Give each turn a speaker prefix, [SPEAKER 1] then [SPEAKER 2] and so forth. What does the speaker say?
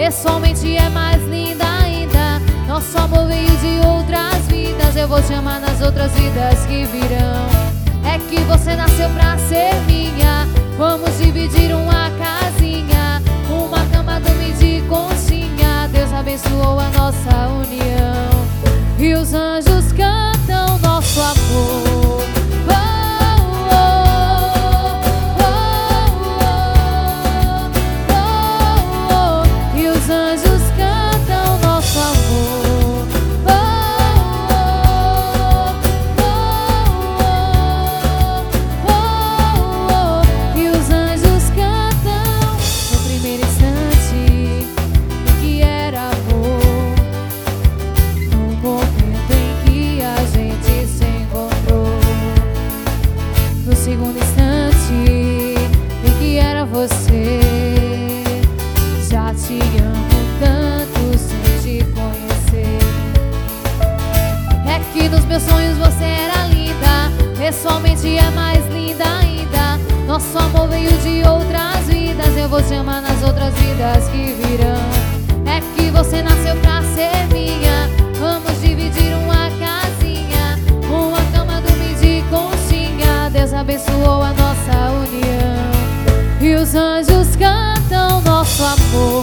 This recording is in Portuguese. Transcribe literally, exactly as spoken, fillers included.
[SPEAKER 1] pessoalmente é mais linda ainda. Nosso amor veio de outras vidas. Eu vou te amar nas outras vidas que virão. É que você nasceu pra ser minha. Vamos dividir uma casinha, uma cama, dormir de conchinha. Deus abençoou a nossa união e os anjos cantam nosso amor. Oh, oh, oh, oh, oh, oh. E os anjos cantam nosso amor. Oh, oh, oh, oh, oh. E os anjos cantam no primeiro instante que era amor, no momento em que a gente se encontrou, no segundo instante em que era você. Já te amo tanto sem te conhecer. É que nos meus sonhos você era linda, pessoalmente é mais linda ainda. Nosso amor veio de outras vidas. Eu vou te amar nas outras vidas que virão. É que você nasceu pra ser minha. Vamos dividir uma casinha, uma cama, dormir de conchinha. Deus abençoou a nossa união e os anjos cantam nosso amor.